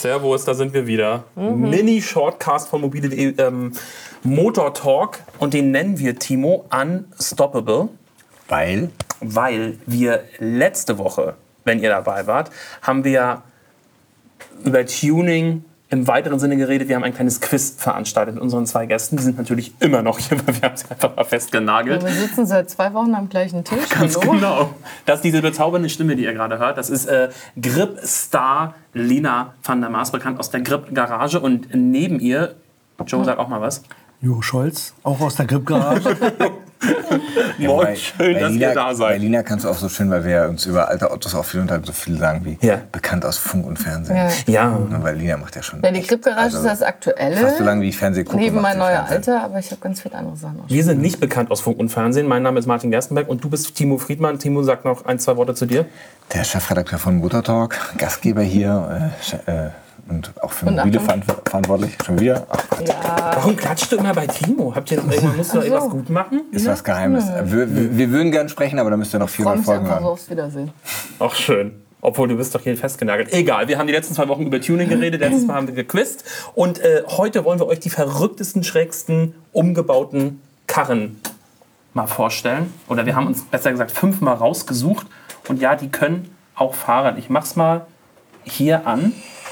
Servus, da sind wir wieder. Mini-Shortcast von mobile.de, Motor Talk. Und den nennen wir, Timo, Unstoppable. Weil wir letzte Woche, wenn ihr dabei wart, haben wir über Tuning im weiteren Sinne geredet. Wir haben ein kleines Quiz veranstaltet mit unseren 2 Gästen. Die sind natürlich immer noch hier, weil wir haben sie einfach mal festgenagelt. Wir sitzen seit 2 Wochen am gleichen Tisch. Ganz genau. Das ist diese bezaubernde Stimme, die ihr gerade hört. Das ist Grip-Star Lina van der Maas, bekannt aus der Grip-Garage. Und neben ihr, Joe, sag auch mal was. Jo Scholz, auch aus der Grip-Garage. Moin, schön, dass ihr da seid. Bei Lina kannst du auch so schön, weil wir uns über alte Autos auch viel unterhalten, so viel sagen wie bekannt aus Funk und Fernsehen. Ja. Weil Lina macht ja schon. Ja, die Grip-Garage ist das Aktuelle. Fast so lange wie ich Fernsehen gucke. Neben mein neuer Alter, aber ich habe ganz viele andere Sachen auch. Wir sind nicht bekannt aus Funk und Fernsehen. Mein Name ist Martin Gerstenberg und du bist Timo Friedmann. Timo, sag noch 1, 2 Worte zu dir. Der Chefredakteur von Motor Talk, Gastgeber hier und auch für Mobile verantwortlich. Schon wieder? Ach Gott. Ja. Warum klatscht du immer bei Timo? Musst du noch irgendwas gut machen? Ist was Geheimes. Wir würden gern sprechen, aber da müsst ihr noch 400 Folgen einfach so hören. aufs Wiedersehen. Ach, schön. Obwohl, du bist doch hier festgenagelt. Egal, wir haben die letzten 2 Wochen über Tuning geredet. Letztes Mal haben wir gequizt. Und heute wollen wir euch die verrücktesten, schrägsten, umgebauten Karren mal vorstellen. Oder wir haben uns, besser gesagt, 5 mal rausgesucht. Und ja, die können auch fahren. Ich mach's mal hier an.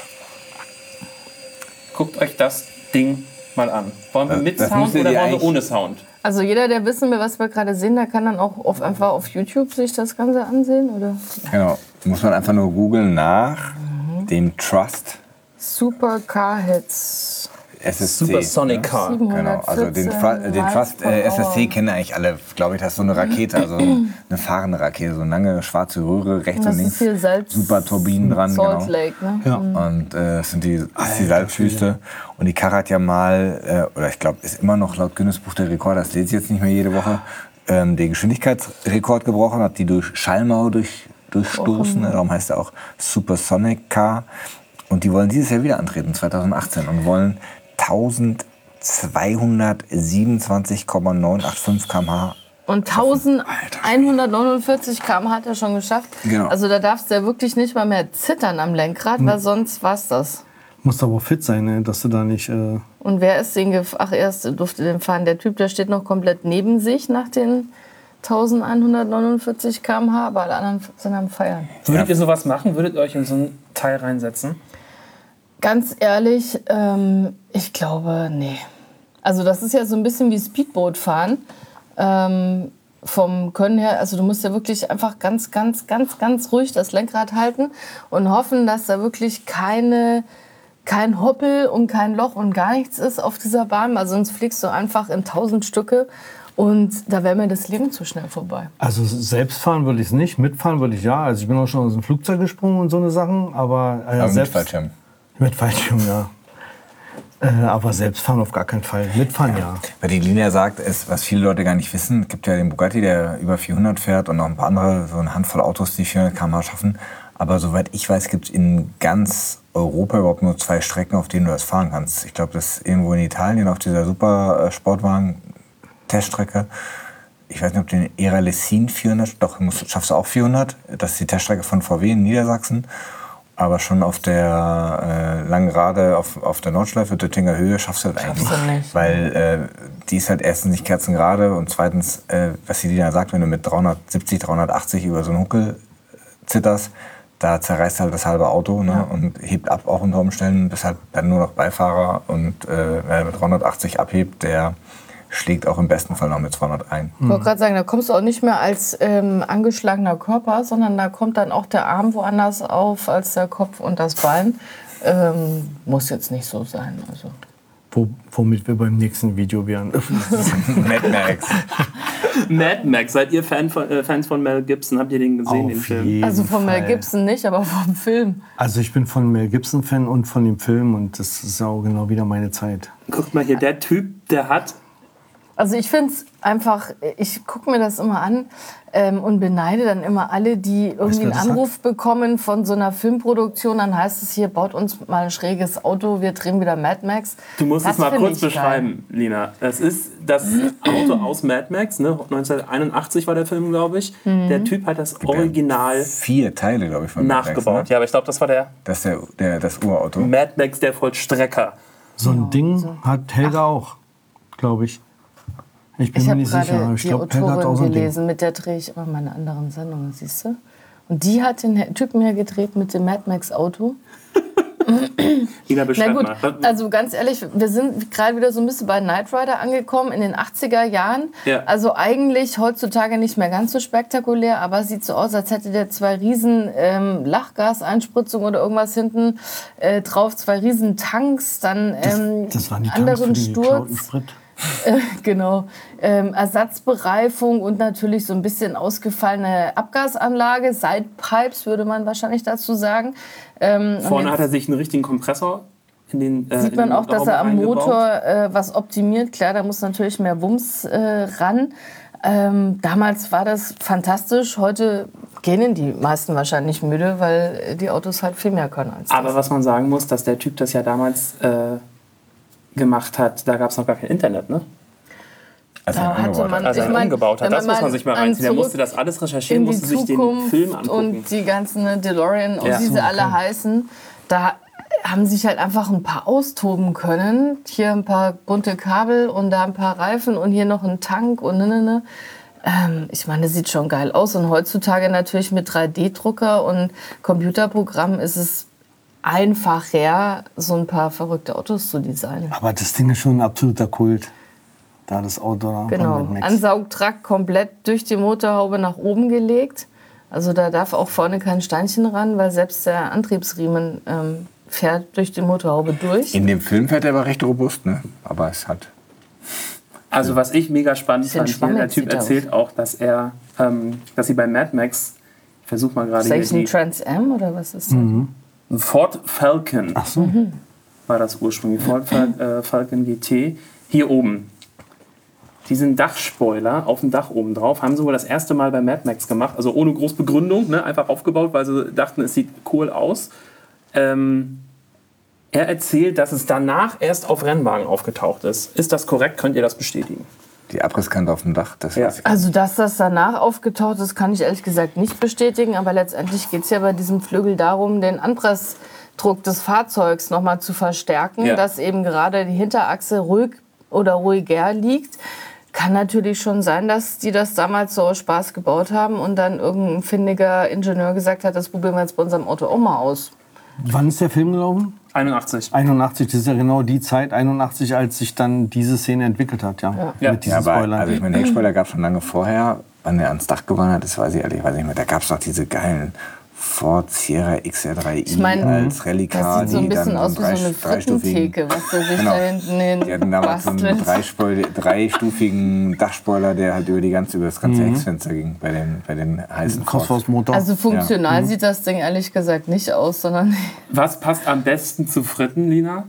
Guckt euch das Ding mal an. Wollen wir mit Sound oder wollen wir ohne Sound? Also jeder, der wissen will, was wir gerade sehen, der kann dann auch einfach auf YouTube sich das Ganze ansehen, oder? Genau. Muss man einfach nur googeln nach dem Trust Supercar Hits. SSC. Supersonic Car. Genau, also den Trust SSC kennen eigentlich alle, glaube ich. Das ist so eine Rakete, also eine fahrende Rakete, so eine lange schwarze Röhre, rechts und links, super Turbinen dran. Salt genau. Lake, ne? Ja. Und das ist die Salzwüste. Und die Karre hat ja mal, oder ich glaube, ist immer noch laut Guinness Buch der Rekorde, das lese ich jetzt nicht mehr jede Woche, den Geschwindigkeitsrekord gebrochen, hat die durch Schallmauer durchstoßen. Darum heißt er auch Supersonic Car. Und die wollen dieses Jahr wieder antreten, 2018, und wollen 1227,985 km/h. Und 1149 km hat er schon geschafft. Genau. Also da darfst du ja wirklich nicht mal mehr zittern am Lenkrad, weil sonst war's das. Musst aber fit sein, ne? Dass du da nicht... Und wer ist den durfte den fahren? Der Typ, der steht noch komplett neben sich nach den 1149 km/h, aber alle anderen sind am Feiern. Würdet ihr sowas machen? Würdet ihr euch in so ein Teil reinsetzen? Ganz ehrlich, ich glaube, nee. Also das ist ja so ein bisschen wie Speedboot fahren. Vom Können her, also du musst ja wirklich einfach ganz ruhig das Lenkrad halten und hoffen, dass da wirklich kein Hoppel und kein Loch und gar nichts ist auf dieser Bahn. Also sonst fliegst du einfach in 1000 Stücke und da wäre mir das Leben zu schnell vorbei. Also selbst fahren würde ich es nicht, mitfahren würde ich ja. Also ich bin auch schon aus dem Flugzeug gesprungen und so eine Sachen, aber Mit Fallschirm. Mit Fallschirm, ja. Aber selbst fahren auf gar keinen Fall. Mitfahren, ja. Weil die Linie sagt, was viele Leute gar nicht wissen, es gibt ja den Bugatti, der über 400 fährt und noch ein paar andere, so eine Handvoll Autos, die 400 km/h schaffen. Aber soweit ich weiß, gibt es in ganz Europa überhaupt nur 2 Strecken, auf denen du das fahren kannst. Ich glaube, das ist irgendwo in Italien auf dieser super Sportwagen-Teststrecke. Ich weiß nicht, ob den Era Lessin 400, doch, schaffst du auch 400. Das ist die Teststrecke von VW in Niedersachsen. Aber schon auf der langen Gerade, auf der Nordschleife, Döttinger Höhe, schaffst du das eigentlich nicht. Weil die ist halt erstens nicht kerzengerade und zweitens, was die Lina sagt, wenn du mit 370, 380 über so einen Huckel zitterst, da zerreißt halt das halbe Auto, ne, und hebt ab auch unter Umständen, bist halt dann nur noch Beifahrer und wer mit 380 abhebt, der schlägt auch im besten Fall noch mit 200 ein. Ich wollte gerade sagen, da kommst du auch nicht mehr als angeschlagener Körper, sondern da kommt dann auch der Arm woanders auf als der Kopf und das Bein. Muss jetzt nicht so sein. Also. Womit wir beim nächsten Video wären. Mad Max. Mad Max, seid ihr Fans von Mel Gibson? Habt ihr den gesehen, den Film? Also von Mel Gibson nicht, aber vom Film. Also ich bin von Mel Gibson Fan und von dem Film und das ist auch genau wieder meine Zeit. Guckt mal hier, der Typ, der hat Also ich finde es einfach, ich gucke mir das immer an und beneide dann immer alle, die irgendwie einen Anruf bekommen von so einer Filmproduktion. Dann heißt es hier, baut uns mal ein schräges Auto, wir drehen wieder Mad Max. Du musst Das es mal find kurz ich geil. beschreiben, Lina. Das ist das Auto aus Mad Max, ne? 1981 war der Film, glaube ich. Der Typ hat das Original 4 Teile, glaube ich, von Mad Max, nachgebaut. ne? Ja, aber ich glaube, das war der Das ist das Urauto. Mad Max, der Vollstrecker. So ein Ding hat Helga auch, glaube ich. Ich bin Ich mir habe nicht sicher. gerade Ich die glaube, Helga hat auch Autorin so ein Ding. gelesen, mit der drehe ich immer meine anderen Sendungen, siehst du? Und die hat den Typen ja gedreht mit dem Mad Max Auto. Lina, Na beschreib gut, mal. also ganz ehrlich, wir sind gerade wieder so ein bisschen bei Knight Rider angekommen in den 80er Jahren. Ja. Also eigentlich heutzutage nicht mehr ganz so spektakulär, aber es sieht so aus, als hätte der 2 riesen Lachgaseinspritzungen oder irgendwas hinten drauf, 2 riesen Tanks, dann Das waren die Tanks für anderen die geklauten Sturz. Sprit. Genau. Ersatzbereifung und natürlich so ein bisschen ausgefallene Abgasanlage. Sidepipes würde man wahrscheinlich dazu sagen. Vorne hat er sich einen richtigen Kompressor in den Sieht man auch, dass er am eingebaut. Motor was optimiert. Klar, da muss natürlich mehr Wumms ran. Damals war das fantastisch. Heute gehen die meisten wahrscheinlich müde, weil die Autos halt viel mehr können als das. Aber was man sagen muss, dass der Typ das ja damals gemacht hat, da gab es noch gar kein Internet, ne? Also Da hatte umgebaut man, hat. Also er umgebaut hat, wenn das muss man sich mal reinziehen. Der an musste das alles recherchieren, in die musste sich den Zukunft Film angucken. und die ganzen DeLorean und Ja. wie sie alle heißen, da haben sich halt einfach ein paar austoben können. Hier ein paar bunte Kabel und da ein paar Reifen und hier noch ein Tank und ne. Ich meine, das sieht schon geil aus. Und heutzutage natürlich mit 3D-Drucker und Computerprogrammen ist es einfacher, so ein paar verrückte Autos zu designen. Aber das Ding ist schon ein absoluter Kult. Da das Auto da Genau, von Mad Max. Ansaugtrakt komplett durch die Motorhaube nach oben gelegt. Also da darf auch vorne kein Steinchen ran, weil selbst der Antriebsriemen fährt durch die Motorhaube durch. In dem Film fährt er aber recht robust, ne? Aber es hat... Also was ich mega spannend Bisschen fand, hier, schwammig der Typ sieht er erzählt auch, dass dass sie bei Mad Max, ich versuche mal gerade Ist das hier, ein die Trans Am oder was ist das? Ford Falcon Ach so. war das ursprünglich, Ford Falcon GT, hier oben. Diesen Dachspoiler auf dem Dach oben drauf haben sie wohl das erste Mal bei Mad Max gemacht, also ohne große Begründung, ne, einfach aufgebaut, weil sie dachten, es sieht cool aus. Er erzählt, dass es danach erst auf Rennwagen aufgetaucht ist. Ist das korrekt? Könnt ihr das bestätigen? Die Abrisskante auf dem Dach, das Ja. weiß ich. Also, dass das danach aufgetaucht ist, kann ich ehrlich gesagt nicht bestätigen. Aber letztendlich geht es ja bei diesem Flügel darum, den Anpressdruck des Fahrzeugs nochmal zu verstärken, Ja. dass eben gerade die Hinterachse ruhig oder ruhiger liegt. Kann natürlich schon sein, dass die das damals so aus Spaß gebaut haben und dann irgendein findiger Ingenieur gesagt hat, das probieren wir jetzt bei unserem Auto auch mal aus. Wann ist der Film gelaufen? 81. 81, das ist ja genau die Zeit, 81, als sich dann diese Szene entwickelt hat, ja. Ja. Mit Ja, diesen aber Spoilern. also ich meine, Heckspoiler gab es schon lange vorher. Wann er ans Dach gewonnen hat, das weiß ich ehrlich nicht mehr. Da gab es noch diese geilen Ford Sierra XR3i Ich meine, als Rallye-Car. das sieht so ein die bisschen dann aus wie so eine Frittentheke, was der sich Genau. da hinten hin Die hatten damals so einen dreistufigen Dachspoiler, der halt über das ganze Hecksfenster ging bei den heißen Ford. Crossforce-Motor. Also funktional sieht das Ding ehrlich gesagt nicht aus, sondern Was passt am besten zu Fritten, Lina?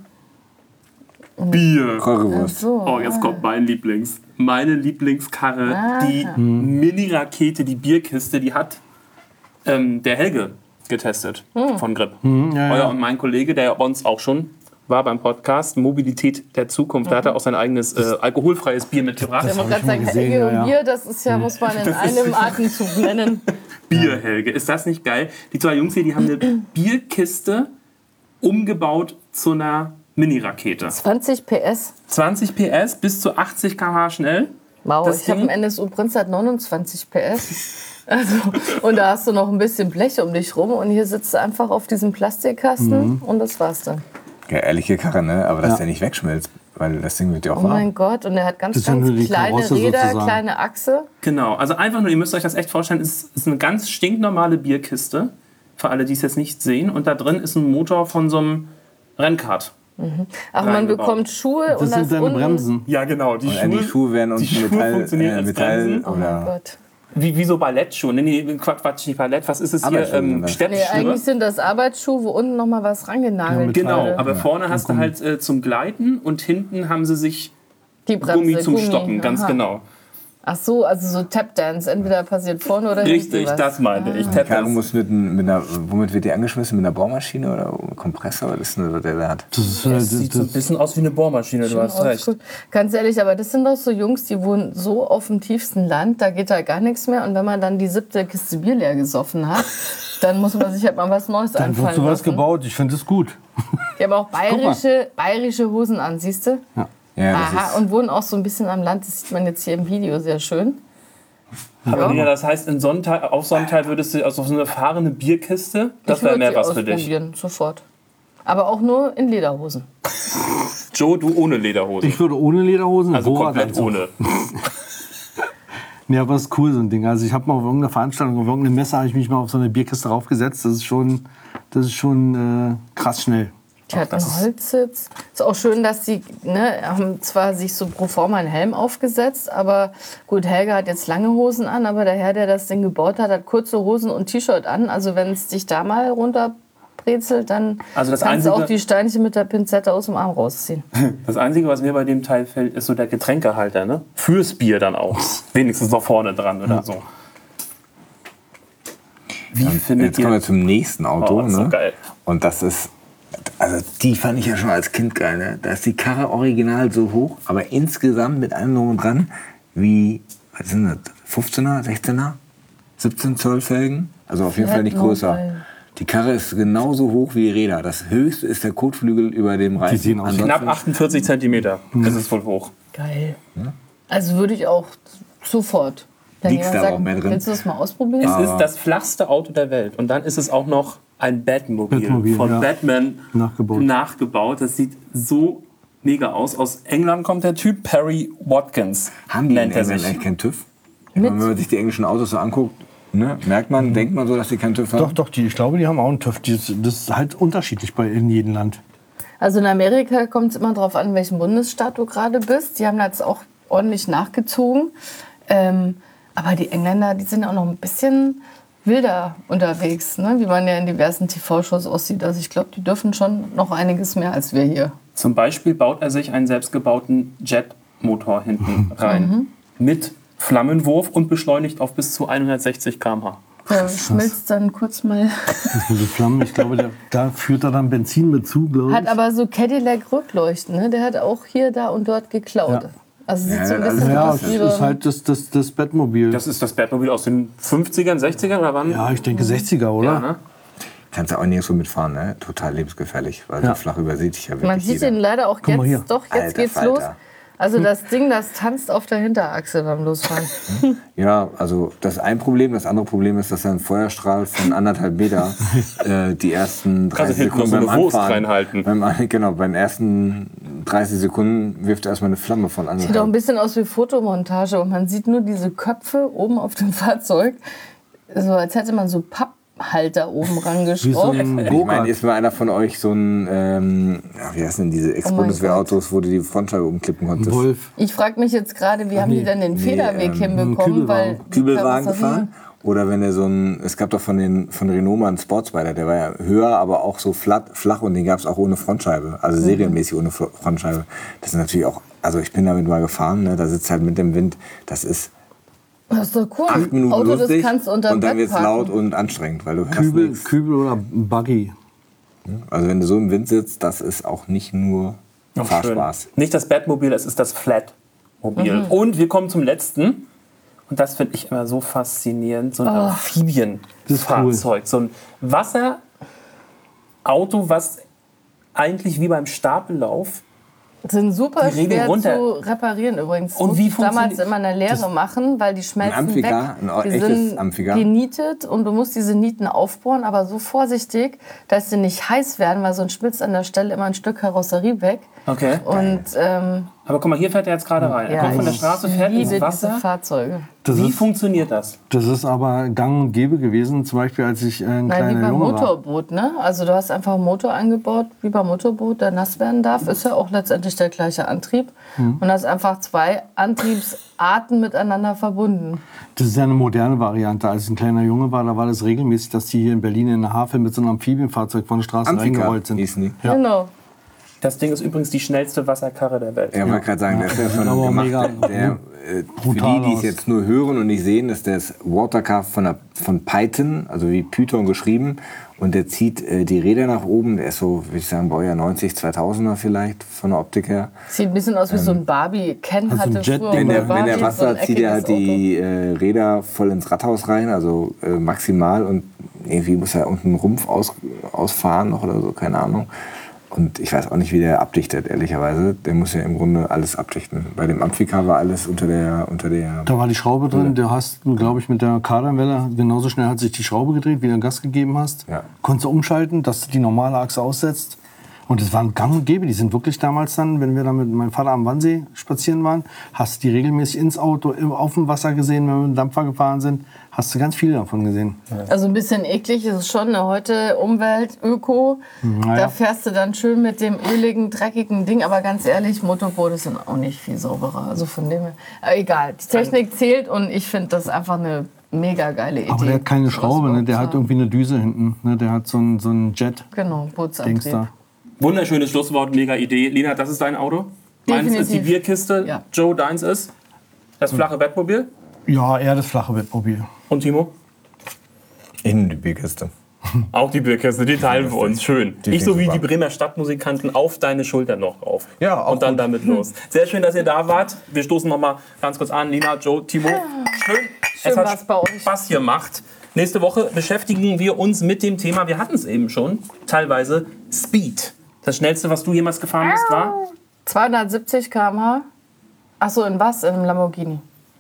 Bier. Currywurst. so. Oh, jetzt kommt meine Lieblingskarre, die Mini-Rakete, die Bierkiste, die hat der Helge getestet von Grip. Euer und mein Kollege, der bei uns auch schon war beim Podcast Mobilität der Zukunft, da hat er auch sein eigenes alkoholfreies Bier mitgebracht. Ich wollte gerade schon mal sagen, gesehen, Helge ja, und ja. Bier, das ist ja, muss man in einem Atemzug nennen. Bier, Helge. Ist das nicht geil? Die zwei Jungs hier, die haben eine Bierkiste umgebaut zu einer Mini-Rakete. 20 PS. 20 PS bis zu 80 km/h schnell. Wow, Das ich habe Ding- einen NSU Prinz hat 29 PS. Also, und da hast du noch ein bisschen Blech um dich rum und hier sitzt du einfach auf diesem Plastikkasten und das war's dann. Ja, ehrliche Karre, ne? Aber dass der nicht wegschmilzt, weil das Ding wird ja auch Oh warm. mein Gott, und er hat ganz, Das ist ja ganz nur die kleine Karosse Räder, sozusagen. kleine Achse. Genau, also einfach nur, ihr müsst euch das echt vorstellen, ist eine ganz stinknormale Bierkiste, für alle, die es jetzt nicht sehen. Und da drin ist ein Motor von so einem Rennkart. Ach, man Reingebaut. bekommt Schuhe Das und sind das seine unten... Bremsen. Ja, genau. Die Und die Schuhe werden unten die Schuhe funktionieren als Bremsen. Oh mein oder Gott. Wie so Ballettschuhe. Nee, Quatsch, nicht Ballett. Was ist es hier? Arbeitsschuhe sind das. Nee, Steppschuhe. eigentlich sind das Arbeitsschuhe, wo unten noch mal was rangenagelt mit Genau, wurde. aber vorne hast du halt zum Gleiten und hinten haben sie sich Die Bremse, Gummi zum Gummi, Stoppen, ganz aha. genau. Ach so, also so Tapdance. Entweder passiert vorne oder hinten Richtig, was. das meinte ich. Die Karre Tap muss womit wird die angeschmissen? Mit einer Bohrmaschine oder Kompressor? Was ist denn, was der da hat? Das Das sieht so ein bisschen aus wie eine Bohrmaschine, du hast recht. Gut. Ganz ehrlich, aber das sind doch so Jungs, die wohnen so auf dem tiefsten Land, da geht da gar nichts mehr. Und wenn man dann die 7. Kiste Bier leer gesoffen hat, dann muss man sich halt mal was Neues Dann einfallen wird sowas lassen. gebaut. Ich finde es gut. Die haben auch bayerische Hosen an, siehst du? Ja, das Aha, ist, und wohnen auch so ein bisschen am Land. Das sieht man jetzt hier im Video sehr schön. Aber Nina, das heißt, in Sonnenteil, auf Sonnenteil würdest du, also auf so eine fahrende Bierkiste, das wäre mehr was für dich. Ausprobieren, sofort. Aber auch nur in Lederhosen. Joe, du ohne Lederhose. Ich würde ohne Lederhosen. Also Borat komplett Anzug. ohne. Ja, aber ist cool, so ein Ding. Also ich habe mal auf irgendeiner Veranstaltung, auf irgendeiner Messe, habe ich mich mal auf so eine Bierkiste raufgesetzt. Das ist schon krass schnell. Die hat einen Holzsitz. Ist auch schön, dass sie haben zwar sich so pro forma einen Helm aufgesetzt, aber gut, Helga hat jetzt lange Hosen an, aber der Herr, der das Ding gebaut hat, hat kurze Hosen und T-Shirt an. Also wenn es dich da mal runterbrezelt, dann Also das kannst du auch Einzige- die Steinchen mit der Pinzette aus dem Arm rausziehen. Das Einzige, was mir bei dem Teil fällt, ist so der Getränkehalter, ne? Fürs Bier dann auch. Wenigstens noch vorne dran oder so. Wie findet jetzt kommen wir ihr... zum nächsten Auto. Oh, das ist so Ne? geil. Und das ist, also die fand ich ja schon als Kind geil. Ne? Da ist die Karre original so hoch, aber insgesamt mit allem drum und dran, wie, was sind das, 15er, 16er, 17 Zoll Felgen? Also auf jeden Fall nicht größer. Mobile. Die Karre ist genauso hoch wie die Räder. Das höchste ist der Kotflügel über dem Reifen. sehen aus wie Ansonsten- Knapp 48 Zentimeter. Das ist wohl hoch. Geil. Also würde ich auch sofort. Wenn Liegt's jemand da sagt, auch mehr drin? willst du das mal ausprobieren? Es ist das flachste Auto der Welt. Und dann ist es auch noch ein Batmobil, Batmobil, von ja. Batman nachgebaut. Das sieht so mega aus. Aus England kommt der Typ, Perry Watkins. Haben die in nennt er England sich. eigentlich keinen TÜV? Ich meine, wenn man sich die englischen Autos so anguckt, ne, merkt man, denkt man so, dass die keinen TÜV haben? Doch, ich glaube, die haben auch einen TÜV. Das ist halt unterschiedlich in jedem Land. Also in Amerika kommt es immer darauf an, in welchem Bundesstaat du gerade bist. Die haben jetzt auch ordentlich nachgezogen. Aber die Engländer, die sind auch noch ein bisschen wilder unterwegs, ne? Wie man ja in diversen TV-Shows aussieht. Also ich glaube, die dürfen schon noch einiges mehr als wir hier. Zum Beispiel baut er sich einen selbstgebauten Jetmotor hinten rein. Mit Flammenwurf und beschleunigt auf bis zu 160 km/h. Der schmilzt dann kurz mal. Die Flammen, ich glaube, da führt er dann Benzin mit zu, glaube ich. Hat aber so Cadillac-Rückleuchten, ne? Der hat auch hier, da und dort geklaut. Ja. Also sieht so ein Ja, bisschen Ja, aus es wie ist halt das Batmobil. Das ist das Batmobil aus den 50ern, 60ern oder wann? Ja, ich denke 60er, oder? Ja, ne? Kannst du auch nirgendwo mitfahren, ne? Total lebensgefährlich, weil Ja. so flach übersieht dich ja wirklich Man sieht jeder. den leider auch mal hier. jetzt. Doch, jetzt Alter geht's Falter. los. Also das Ding, das tanzt auf der Hinterachse beim Losfahren. Ja, also das ist ein Problem. Das andere Problem ist, dass er einen Feuerstrahl von 1,5 Meter die ersten 30 Also hinten noch Sekunden so eine beim Wurst Anfahren... reinhalten. Genau, bei den ersten 30 Sekunden wirft er erstmal eine Flamme von Sieht auch ein 1,5. bisschen aus wie Fotomontage und man sieht nur diese Köpfe oben auf dem Fahrzeug. So als hätte man so Papphalter oben Wie so rangeschraubt. ein Ich meine, Go-Kart. ist mal einer von euch so ein, wie heißen denn diese Ex-Bundeswehrautos, wo du die Frontscheibe umklippen konntest? Wolf. Ich frage mich jetzt gerade, wie haben die denn den Federweg hinbekommen? Kübelwagen. Weil die Kübelwagen Karosserie- gefahren? Oder wenn er so ein, es gab doch von Renault mal einen Sportspider, der war ja höher, aber auch so flach und den gab es auch ohne Frontscheibe, also serienmäßig ohne Frontscheibe. Das ist natürlich auch, also ich bin damit mal gefahren, ne, da sitzt halt mit dem Wind, das ist Das ist doch cool. 8 Minuten Auto, lustig das kannst du unter und dann Bett wird es parken. laut und anstrengend, weil du hörst nichts. Kübel oder Buggy. Also wenn du so im Wind sitzt, das ist auch nicht nur Ach, Fahrspaß. schön. Nicht das Batmobil, es ist das Flatmobil. Und wir kommen zum letzten. Und das finde ich immer so faszinierend. So ein Amphibienfahrzeug. So ein Wasserauto, was eigentlich wie beim Stapellauf. Sind super Die regeln schwer runter. zu reparieren übrigens. Und Musste wie ich damals funktioniert- immer eine Lehre machen, weil die schmelzen Amphigar, weg. ein Die echtes sind Amphigar. genietet und du musst diese Nieten aufbohren, aber so vorsichtig, dass sie nicht heiß werden, weil sonst schmilzt an der Stelle immer ein Stück Karosserie weg. Okay. Und Aber guck mal, hier fährt er jetzt gerade rein. Er kommt von der Straße, fährt ich ins liebe Wasser. diese Fahrzeuge. Wie funktioniert das? Das ist aber gang und gäbe gewesen, zum Beispiel als ich ein Nein, wie kleiner beim Junge war. Motorboot, ne? Also du hast einfach einen Motor eingebaut, wie beim Motorboot, der nass werden darf. Ist ja auch letztendlich der gleiche Antrieb. Und hast einfach zwei Antriebsarten miteinander verbunden. Das ist ja eine moderne Variante. Als ich ein kleiner Junge war, da war das regelmäßig, dass die hier in Berlin in der Havel mit so einem Amphibienfahrzeug von der Straße Amphicar reingerollt sind. hießen die. Ja. Genau. Das Ding ist übrigens die schnellste Wasserkarre der Welt. Ja, wollte gerade sagen, das ist ja schon Aber gemacht. mega Für die es jetzt nur hören und nicht sehen, ist das Watercar von Python, also wie Python geschrieben. Und der zieht die Räder nach oben. Der ist so, würde ich sagen, Baujahr 90, 2000er vielleicht von der Optik her. Sieht ein bisschen aus wie so ein Barbie. Ken also hatte ein Jet, früher Wenn bei der Barbie Wasser so ein zieht er halt eckiges die Räder voll ins Radhaus rein, also maximal. Und irgendwie muss er unten einen Rumpf ausfahren noch oder so, keine Ahnung. Und ich weiß auch nicht, wie der abdichtet, ehrlicherweise. Der muss ja im Grunde alles abdichten. Bei dem Amphicar war alles unter der. Da war die Schraube drin. Du hast, glaube ich, mit der Kardanwelle genauso schnell hat sich die Schraube gedreht, wie du Gas gegeben hast. Ja. Konntest du umschalten, dass du die normale Achse aussetzt. Und es waren gang und gäbe. Die sind wirklich damals dann, wenn wir da mit meinem Vater am Wannsee spazieren waren, hast du die regelmäßig ins Auto, auf dem Wasser gesehen, wenn wir mit dem Dampfer gefahren sind. Hast du ganz viele davon gesehen. Also ein bisschen eklig ist es schon. Ne? Heute Umwelt, Öko. Naja. Da fährst du dann schön mit dem öligen, dreckigen Ding. Aber ganz ehrlich, Motorboote sind auch nicht viel sauberer. Also von dem her. Egal, die Technik zählt und ich finde das einfach eine mega geile Idee. Aber der hat keine Schraube, ne? Der hat irgendwie eine Düse hinten. Ne? Der hat so ein Jet. Genau, Dings Bootsantrieb. da. Wunderschönes Schlusswort, mega Idee. Lina, das ist dein Auto? Meins ist die Definitiv. Bierkiste. Ja. Joe, deins ist das flache Bettmobil. Ja, eher das flache Bettmobil. Und Timo? In die Bierkiste. Auch die Bierkiste, die teilen wir uns. Schön. Die Ich so wie super. die Bremer Stadtmusikanten auf deine Schulter noch drauf. Ja, auch und dann gut. damit los. Sehr schön, dass ihr da wart. Wir stoßen noch mal ganz kurz an. Lina, Joe, Timo. Schön, es war's hat bei euch. Spaß gemacht. Nächste Woche beschäftigen wir uns mit dem Thema, wir hatten es eben schon, teilweise Speed. Das schnellste, was du jemals gefahren bist, war? 270 km/h. Achso, in was? In einem Lamborghini.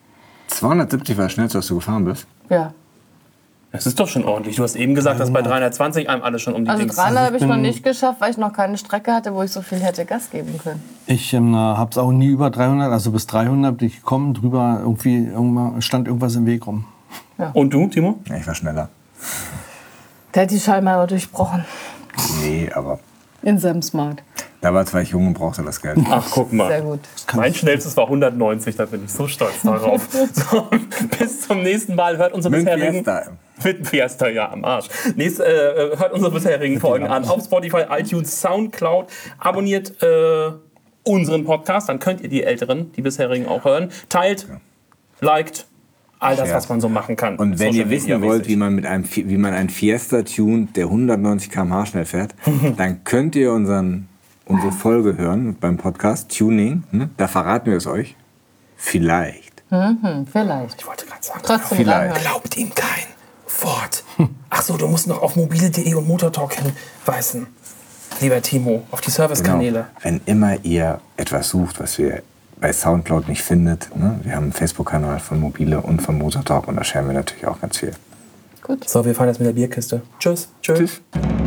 270 war das schnellste, was du gefahren bist. Ja. Das ist doch schon ordentlich. Du hast eben gesagt, dass bei 320 einem alle schon um die Also Dings 300 habe ich noch bin- nicht geschafft, weil ich noch keine Strecke hatte, wo ich so viel hätte Gas geben können. Ich habe es auch nie über 300, also bis 300 bin ich gekommen, drüber irgendwann stand irgendwas im Weg rum. Und du, Timo? Ja, ich war schneller. Der hat die Schallmauer durchbrochen. Nee, aber In seinem Smart. damals war ich jung und brauchte das Geld. Ach, guck mal. Sehr gut. Mein schnellstes war 190, da bin ich so stolz darauf. So, bis zum nächsten Mal. Hört unsere Mit bisherigen... Fiesta. Mit dem Fiesta, ja, am Arsch. Hört unsere bisherigen Folgen an auf Spotify, iTunes, Soundcloud. Abonniert unseren Podcast, dann könnt ihr die älteren, die bisherigen auch hören. Teilt, liked, all das, Ja. was man so machen kann. Und wenn ihr Social wissen Media wollt, mäßig. wie man einen Fiesta tunt, der 190 km/h schnell fährt, dann könnt ihr unsere Folge hören beim Podcast Tuning. Ne? Da verraten wir es euch. Vielleicht. Vielleicht. Ich wollte gerade sagen, Trotzdem Vielleicht. reinhören. glaubt ihm kein Wort. Ach so, du musst noch auf mobile.de und Motortalk hinweisen. Lieber Timo, auf die Servicekanäle. Wenn immer ihr etwas sucht, was wir bei Soundcloud nicht findet, ne? Wir haben einen Facebook-Kanal von Mobile und von Motortalk und da scheren wir natürlich auch ganz viel. Gut. So, wir fahren jetzt mit der Bierkiste. Tschüss. Tschüss. Tschüss.